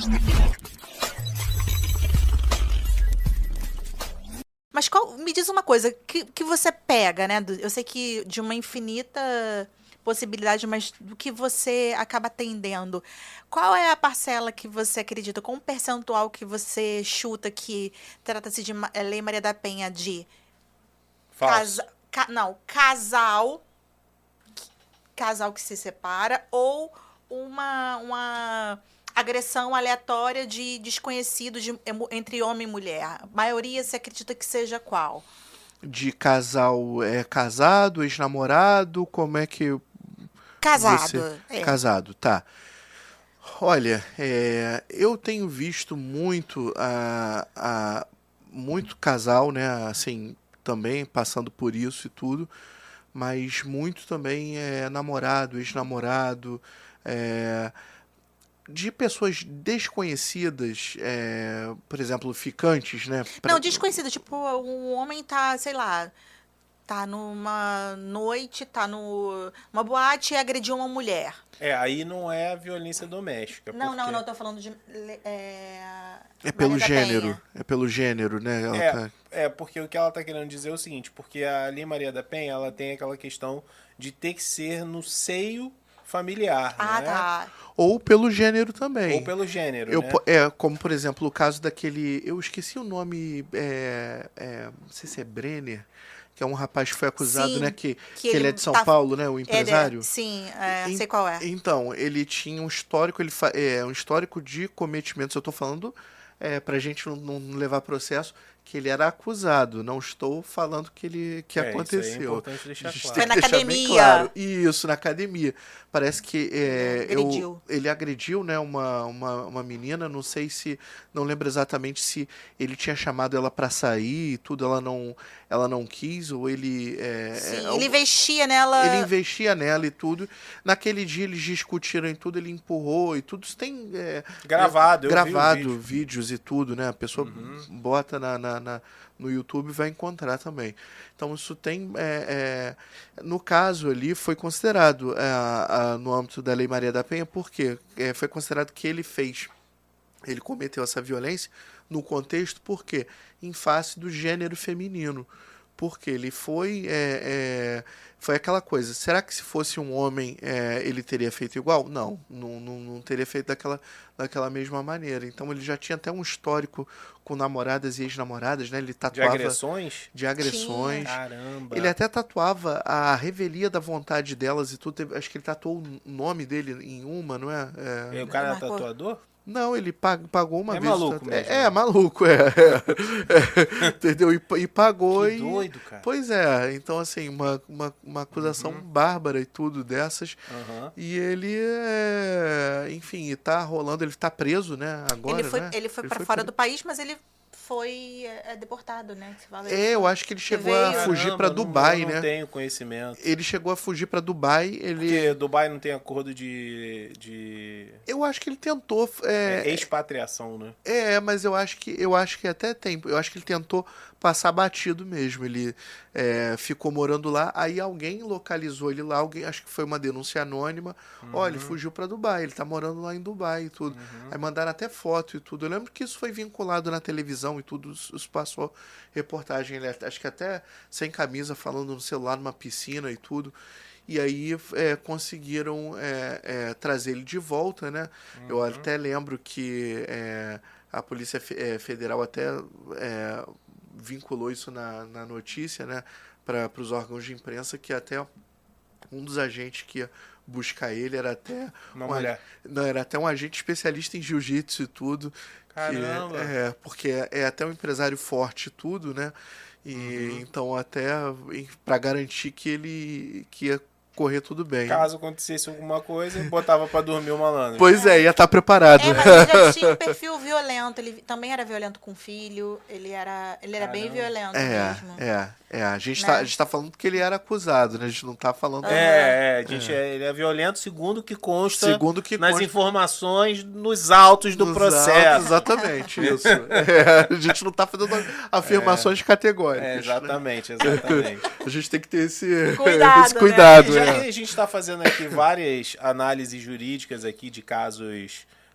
Mas me diz uma coisa, que você pega, né? Eu sei que de uma infinita possibilidade, mas do que você acaba atendendo. Qual é a parcela que você acredita, qual um percentual que você chuta que trata-se de Lei Maria da Penha de Falso. casal que se separa ou uma agressão aleatória de desconhecido entre homem e mulher? A maioria você acredita que seja qual? De casal casado, ex-namorado, como é que Casado. Casado, tá. Olha, eu tenho visto muito muito casal, né, assim, também passando por isso e tudo, mas muito também namorado, ex-namorado, de pessoas desconhecidas, por exemplo, ficantes, né? Não, desconhecido, tipo, um homem tá, sei lá, tá numa noite, tá numa boate e agrediu uma mulher. Aí não é a violência doméstica. Não, eu tô falando de... pelo Maria da gênero. Penha. É pelo gênero, né? Porque o que ela tá querendo dizer é o seguinte, porque a Lei Maria da Penha, ela tem aquela questão de ter que ser no seio familiar, né? Tá. Ou pelo gênero também. Ou pelo gênero, né? Como, por exemplo, o caso daquele... Eu esqueci o nome... não sei se é Brenner, que é um rapaz que foi acusado, Sim, né? Que ele é de São Paulo, né? O empresário. Sim, sei qual é. Então, ele tinha um histórico, um histórico de cometimentos. Eu estou falando, pra gente não levar processo, que ele era acusado. Não estou falando que aconteceu. Isso aí é importante deixar claro. Foi na academia. Claro. Isso, na academia. Parece que ele agrediu, né, uma menina, não lembro exatamente se ele tinha chamado ela para sair e tudo, ela não quis, ou ele... ele investia nela. Ele investia nela e tudo. Naquele dia eles discutiram e tudo, ele empurrou e tudo. Isso tem... gravado, vídeos e tudo, né? A pessoa bota no YouTube e vai encontrar também. Então isso tem... no caso ali foi considerado no âmbito da Lei Maria da Penha, porque foi considerado que ele cometeu essa violência no contexto, porque em face do gênero feminino. Porque ele foi aquela coisa. Será que se fosse um homem ele teria feito igual? Não teria feito daquela mesma maneira. Então ele já tinha até um histórico com namoradas e ex-namoradas, né? Ele tatuava... De agressões. Caramba. Ele até tatuava a revelia da vontade delas e tudo. Acho que ele tatuou o nome dele em uma, não é? O cara era tatuador? Não, ele pagou uma vez. Maluco mesmo. Maluco, entendeu? E pagou. Que doido, cara. Pois é, então assim, uma acusação bárbara e tudo dessas. E ele, enfim, tá rolando, ele tá preso, né, agora, ele foi para fora do país, mas ele foi deportado, né? Que você fala, eu acho que ele chegou a fugir para Dubai, né? Não tenho conhecimento. Ele chegou a fugir para Dubai. Porque Dubai não tem acordo de... Eu acho que ele tentou... expatriação, né? Mas eu acho que até tem. Eu acho que ele tentou passar batido mesmo. Ele ficou morando lá, aí alguém localizou ele lá, acho que foi uma denúncia anônima. Olha, ele fugiu para Dubai, ele tá morando lá em Dubai e tudo. Aí mandaram até foto e tudo. Eu lembro que isso foi vinculado na televisão e tudo, isso passou reportagem. Ele acho que até sem camisa, falando no celular numa piscina e tudo. E aí conseguiram trazer ele de volta, né? Eu até lembro que a Polícia Federal até vinculou isso na notícia, né? Para os órgãos de imprensa, que até um dos agentes que ia buscar ele era até uma mulher. Não, era até um agente especialista em jiu-jitsu e tudo. Caramba! Porque é até um empresário forte e tudo, né? E então até para garantir que ia correr tudo bem. Caso acontecesse alguma coisa, botava pra dormir o malandro. Pois ia estar preparado. Mas ele já tinha um perfil violento, ele também era violento com o filho, ele era bem violento mesmo. A gente tá falando que ele era acusado, né? A gente não tá falando... Ele é violento segundo o que consta nas informações nos autos do processo. Exatamente, isso. A gente não tá fazendo afirmações categóricas. Exatamente. A gente tem que ter esse Cuidado, cuidado. Já que a gente está fazendo aqui várias análises jurídicas aqui de casos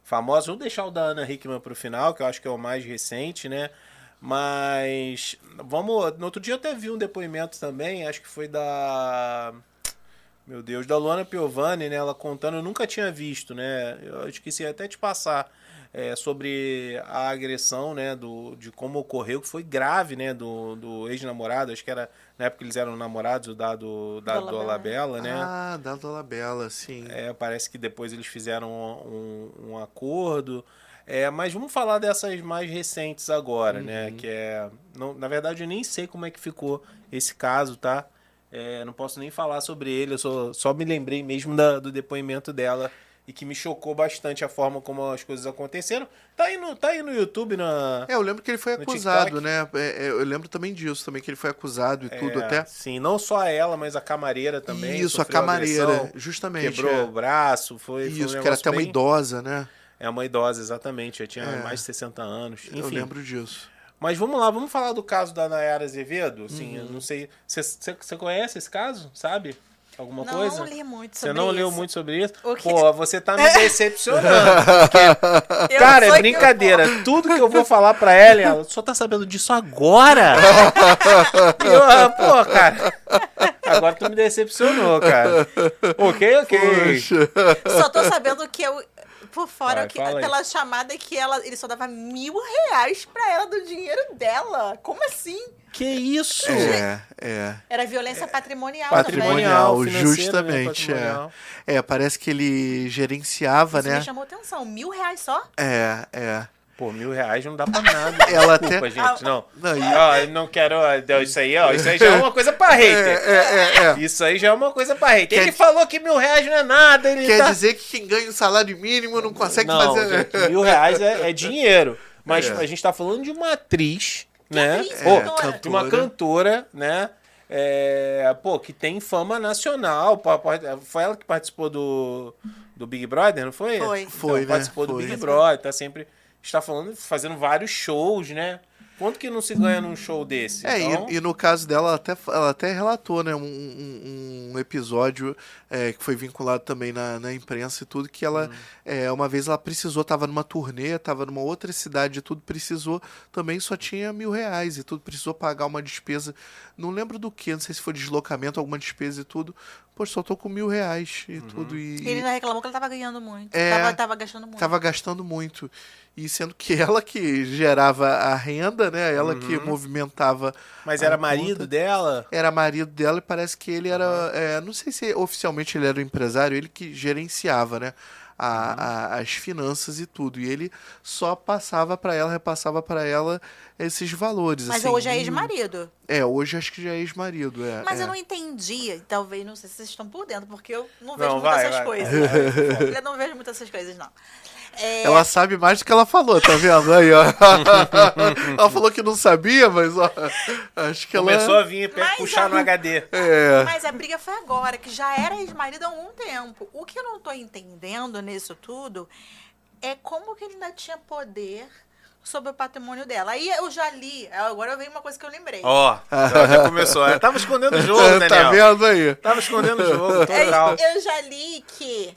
famosos. Vou deixar o da Ana Hickman pro final, que eu acho que é o mais recente, né? Mas vamos. No outro dia eu até vi um depoimento também, acho que foi da. Meu Deus, da Luana Piovani, né? Ela contando, eu nunca tinha visto, né? Eu esqueci até de passar sobre a agressão, né? De como ocorreu, que foi grave, né? Do ex-namorado, acho que era na época que eles eram namorados, o Dado Dolabella, né? Ah, Dado Dolabella, sim. Parece que depois eles fizeram um acordo. Mas vamos falar dessas mais recentes agora, né? Que não, na verdade, eu nem sei como é que ficou esse caso, tá? Não posso nem falar sobre ele, eu só me lembrei mesmo do depoimento dela e que me chocou bastante a forma como as coisas aconteceram. Tá aí no YouTube, eu lembro que ele foi acusado, né? Eu lembro também disso, também que ele foi acusado e tudo até. Sim, não só ela, mas a camareira também. Isso, a camareira, agressão, justamente. Quebrou o braço, foi Isso, que era até uma idosa, né? Uma idosa, exatamente, já tinha mais de 60 anos. Enfim. Eu lembro disso. Mas vamos lá, vamos falar do caso da Nayara Azevedo. Assim, eu não sei. Você conhece esse caso? Sabe? Alguma coisa? Não li muito sobre isso. Você não leu isso. muito sobre isso? Pô, você tá me decepcionando. Porque, cara, é brincadeira. Tudo que eu vou falar pra ela só tá sabendo disso agora? Pô, cara. Agora tu me decepcionou, cara. Ok. Poxa. Só tô sabendo que eu... Por fora, pela aí. chamada que ele só dava R$1.000 pra ela do dinheiro dela. Como assim? Que isso? Era violência patrimonial patrimonial, também. Justamente. Né? Patrimonial. Parece que ele gerenciava, Isso né? me chamou atenção. R$1.000 só? Pô, R$1.000 não dá pra nada. Ela Desculpa, até... gente. Não. Não, não quero... Isso aí já é uma coisa pra hater. Isso aí já é uma coisa pra hater. Ele falou que R$1.000 não é nada. Quer dizer que quem ganha o salário mínimo não consegue fazer... Gente, R$1.000 é dinheiro. Mas a gente tá falando de uma atriz, né? De uma cantora, né? Que tem fama nacional. Foi ela que participou do Big Brother, não foi? Foi, né? Participou do Big Brother, tá sempre... está fazendo vários shows, né? Quanto que não se ganha num show desse? E no caso dela, ela até relatou, né, um episódio que foi vinculado também na imprensa e tudo, que ela, uma vez ela precisou, tava numa turnê, tava numa outra cidade e tudo, precisou, também só tinha R$1.000 e tudo, precisou pagar uma despesa, não lembro do que, não sei se foi deslocamento, alguma despesa e tudo, poxa, só tô com R$1.000 e tudo. Ele não reclamou que ela tava ganhando muito, tava gastando muito. Tava gastando muito. E sendo que ela que gerava a renda, né? Ela que movimentava. Mas era marido dela? Era marido dela e parece que ele era... não sei se oficialmente ele era o empresário, ele que gerenciava, né? As finanças e tudo. E ele só repassava para ela esses valores. Mas assim, hoje é ex-marido. Hoje acho que já é ex-marido. Mas eu não entendi, talvez, não sei se vocês estão por dentro, porque eu não vejo muitas essas coisas. Eu não vejo muitas essas coisas, não. Ela sabe mais do que ela falou, tá vendo? Aí, ó. Ela falou que não sabia, mas ó, acho que começou a vir puxar no HD. Mas a briga foi agora, que já era ex-marido há algum tempo. O que eu não tô entendendo nisso tudo é como que ele ainda tinha poder sobre o patrimônio dela. Aí eu já li, agora veio uma coisa que eu lembrei. Já começou. Eu tava escondendo o jogo, Daniel. Tá vendo aí? Tava escondendo o jogo, total. Eu já li que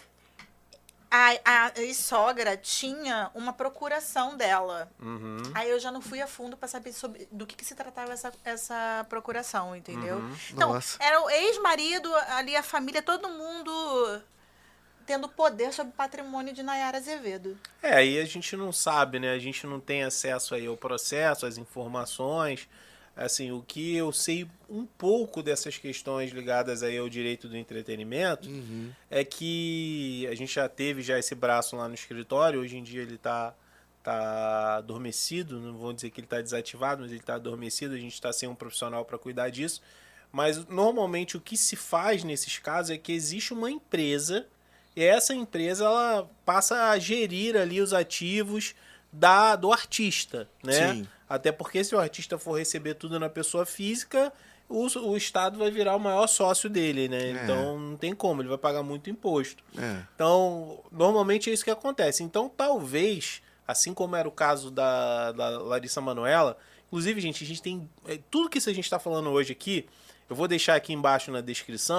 a ex-sogra tinha uma procuração dela. Aí eu já não fui a fundo pra saber do que se tratava essa procuração, entendeu? Então, era o ex-marido, ali a família, todo mundo tendo poder sobre o patrimônio de Nayara Azevedo. Aí a gente não sabe, né? A gente não tem acesso aí ao processo, às informações. Assim, o que eu sei um pouco dessas questões ligadas aí ao direito do entretenimento é que a gente já teve esse braço lá no escritório, hoje em dia ele tá adormecido, não vou dizer que ele está desativado, mas ele está adormecido, a gente está sem um profissional para cuidar disso, mas normalmente o que se faz nesses casos é que existe uma empresa e essa empresa ela passa a gerir ali os ativos do artista, né? Sim. Até porque se o artista for receber tudo na pessoa física, o Estado vai virar o maior sócio dele, né? Então não tem como, ele vai pagar muito imposto. Então, normalmente é isso que acontece. Então, talvez, assim como era o caso da Larissa Manoela, inclusive, gente, a gente tem... tudo que a gente está falando hoje aqui, eu vou deixar aqui embaixo na descrição,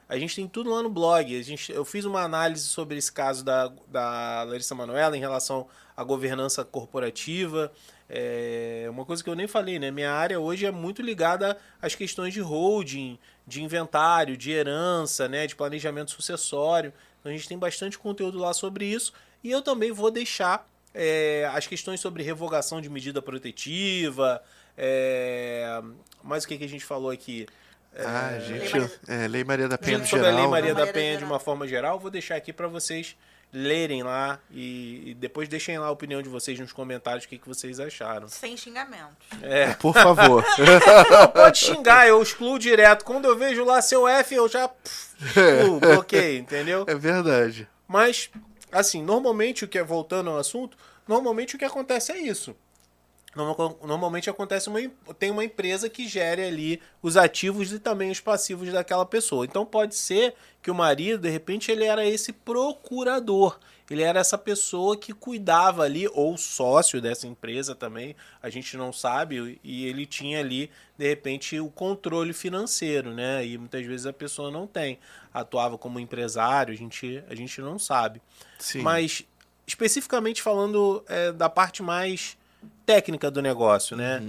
A gente tem tudo lá no blog. Eu fiz uma análise sobre esse caso da Larissa Manoela em relação à governança corporativa. Uma coisa que eu nem falei, né? Minha área hoje é muito ligada às questões de holding, de inventário, de herança, né? De planejamento sucessório. Então a gente tem bastante conteúdo lá sobre isso. E eu também vou deixar as questões sobre revogação de medida protetiva. Mas o que a gente falou aqui? Lei Maria da Penha no sobre geral. a Lei Maria né? da Penha de uma forma geral, vou deixar aqui para vocês lerem lá e depois deixem lá a opinião de vocês nos comentários, o que vocês acharam. Sem xingamentos. Por favor. Não, pode xingar, eu excluo direto. Quando eu vejo lá seu F, eu já excluo, bloqueio, entendeu? É verdade. Mas, assim, normalmente voltando ao assunto, normalmente o que acontece é isso. Normalmente tem uma empresa que gere ali os ativos e também os passivos daquela pessoa. Então pode ser que o marido, de repente, ele era esse procurador. Ele era essa pessoa que cuidava ali, ou sócio dessa empresa também, a gente não sabe, e ele tinha ali, de repente, o controle financeiro, né? E muitas vezes a pessoa não tem. Atuava como empresário, a gente não sabe. Sim. Mas, especificamente falando da parte mais técnica do negócio, né?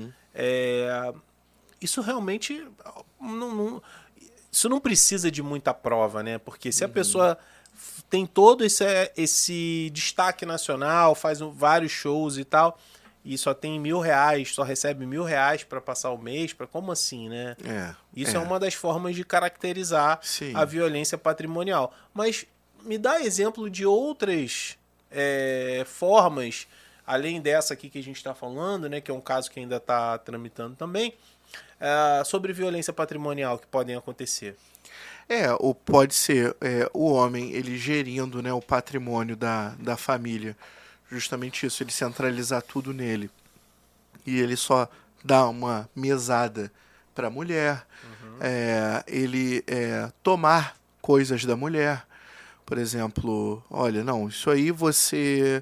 Isso realmente isso não precisa de muita prova, né? Porque se a pessoa tem todo esse destaque nacional, faz vários shows e tal, e só tem R$1.000, só recebe R$1.000 para passar o mês, como assim, né? Isso é uma das formas de caracterizar a violência patrimonial. Mas me dá exemplo de outras formas, além dessa aqui que a gente está falando, né, que é um caso que ainda está tramitando também, sobre violência patrimonial que podem acontecer. Ou pode ser o homem ele gerindo, né, o patrimônio da família. Justamente isso, ele centralizar tudo nele. E ele só dá uma mesada para a mulher. Ele tomar coisas da mulher. Por exemplo, olha, não, isso aí você...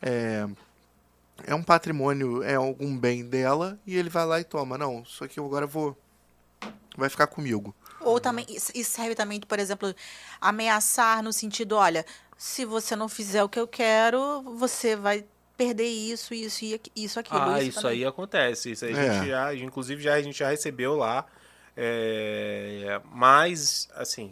é um patrimônio, é algum bem dela, e ele vai lá e toma. Não, isso aqui eu agora vai ficar comigo. Ou também, isso serve também, por exemplo, ameaçar no sentido, olha, se você não fizer o que eu quero, você vai perder isso, aquilo. Isso aí acontece. Isso aí inclusive a gente já recebeu lá. Mas, assim,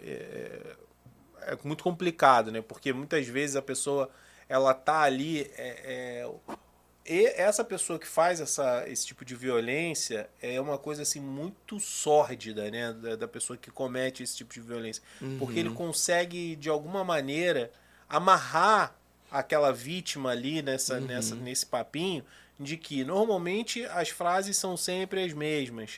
é muito complicado, né? Porque muitas vezes a pessoa, ela tá ali... E essa pessoa que faz esse tipo de violência é uma coisa assim muito sórdida, né, da pessoa que comete esse tipo de violência, porque ele consegue de alguma maneira amarrar aquela vítima ali nesse papinho de que normalmente as frases são sempre as mesmas.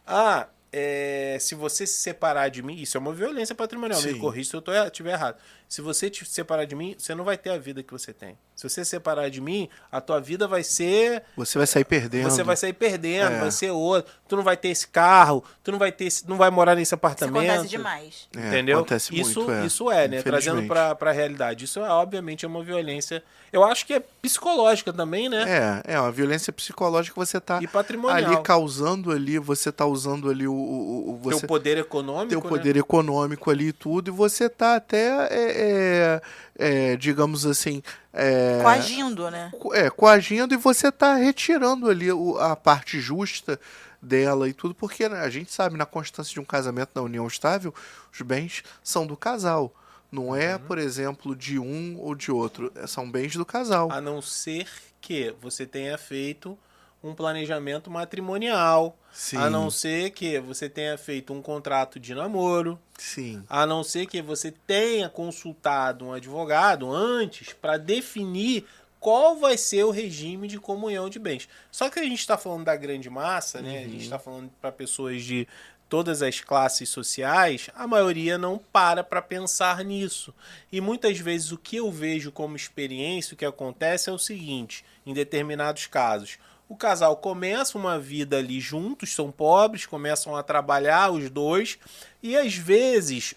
Se você se separar de mim, isso é uma violência patrimonial, me corrija se eu estiver errado. Se você te separar de mim, você não vai ter a vida que você tem. Se você se separar de mim, a tua vida vai ser... Você vai sair perdendo. Vai ser outro. Tu não vai ter esse carro, tu não vai morar nesse apartamento. Isso acontece demais. Entendeu? Acontece muito, isso né? Trazendo pra realidade. Isso obviamente é uma violência. Eu acho que é psicológica também, né? É uma violência psicológica que você tá e patrimonial. ali causando ali, você tá usando ali teu poder econômico. Teu poder econômico ali e tudo, e você tá até, digamos assim... coagindo, né? Coagindo, e você tá retirando ali a parte justa dela e tudo, porque, né, a gente sabe, na constância de um casamento, na união estável, os bens são do casal. Não é, por exemplo, de um ou de outro. São bens do casal. A não ser que você tenha feito um planejamento matrimonial. Sim. A não ser que você tenha feito um contrato de namoro. Sim. A não ser que você tenha consultado um advogado antes para definir qual vai ser o regime de comunhão de bens. Só que a gente está falando da grande massa, né? A gente está falando para pessoas de todas as classes sociais, a maioria não para pensar nisso. E muitas vezes o que eu vejo como experiência, o que acontece é o seguinte, em determinados casos, o casal começa uma vida ali juntos, são pobres, começam a trabalhar os dois, e às vezes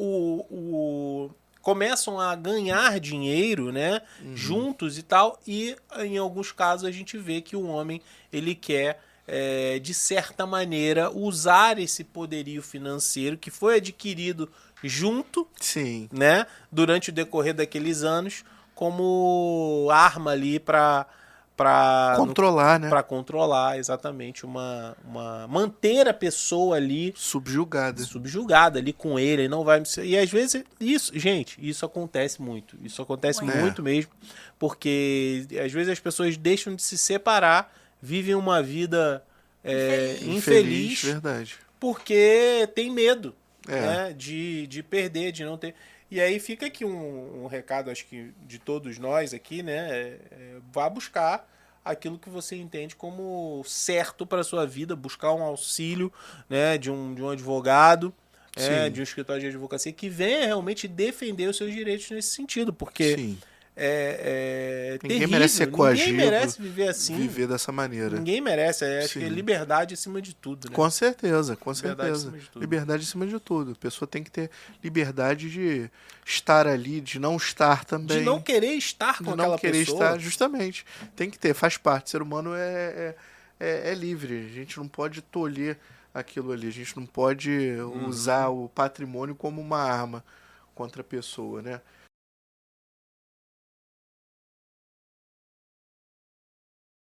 começam a ganhar dinheiro, né, juntos e tal, e em alguns casos a gente vê que o homem ele quer de certa maneira, usar esse poderio financeiro que foi adquirido junto, Sim. né, durante o decorrer daqueles anos, como arma ali para Controlar, né? Para controlar, exatamente, manter a pessoa ali subjugada ali com ele, não vai. E às vezes isso acontece muito. Isso acontece muito mesmo, porque às vezes as pessoas deixam de se separar, vivem uma vida infeliz, verdade. Porque tem medo, né, de perder, de não ter. E aí fica aqui um recado, acho que de todos nós aqui, né? Vá buscar aquilo que você entende como certo para a sua vida, buscar um auxílio, né, de um advogado, de um escritório de advocacia que venha realmente defender os seus direitos nesse sentido, porque Sim. É ninguém terrível. merece ser coagido, ninguém merece viver assim. Viver dessa maneira. Ninguém merece. Acho que é liberdade acima de tudo. Né? Com certeza, liberdade acima de tudo. Liberdade acima de tudo. A pessoa tem que ter liberdade de estar ali, de não estar também. De não querer estar com aquela pessoa. De não querer estar, justamente. Tem que ter, faz parte. O ser humano é livre. A gente não pode tolher aquilo ali. A gente não pode usar o patrimônio como uma arma contra a pessoa, né?